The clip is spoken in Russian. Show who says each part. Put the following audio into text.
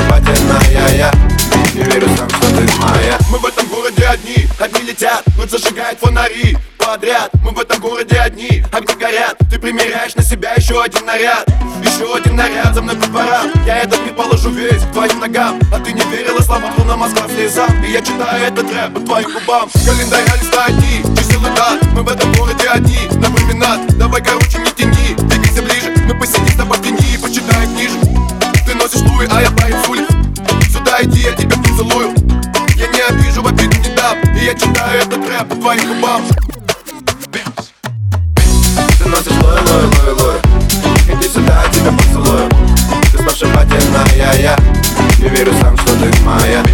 Speaker 1: сногсшибательная я не верю сам, что ты моя.
Speaker 2: Мы в этом городе одни, огни летят, ночь зажигает фонари подряд. Мы в этом городе одни, огни горят. Ты примеряешь на себя еще один наряд. Еще один наряд, за мной по дворам. Я этот мир положу весь к твоим ногам. А ты не верила словам, на Москва слезам. И я читаю этот рэп по твоим губам. Календаря листа одни, чисел и дат. Мы в этом городе одни, на променад. Давай, короче, не тяни, двигайся ближе. Мы посидим с тобой в тени и почитаем книжек. Ты носишь луи, а я парень с улиц. Сюда иди, я тебя поцелую. Я не обижу, в обиду не дам. И я читаю этот рэп по твоим губам.
Speaker 1: Ты носишь луи, луи, луи, луи. Иди сюда, я тебя поцелую. Ты сногсшибательная я не верю сам, что ты моя.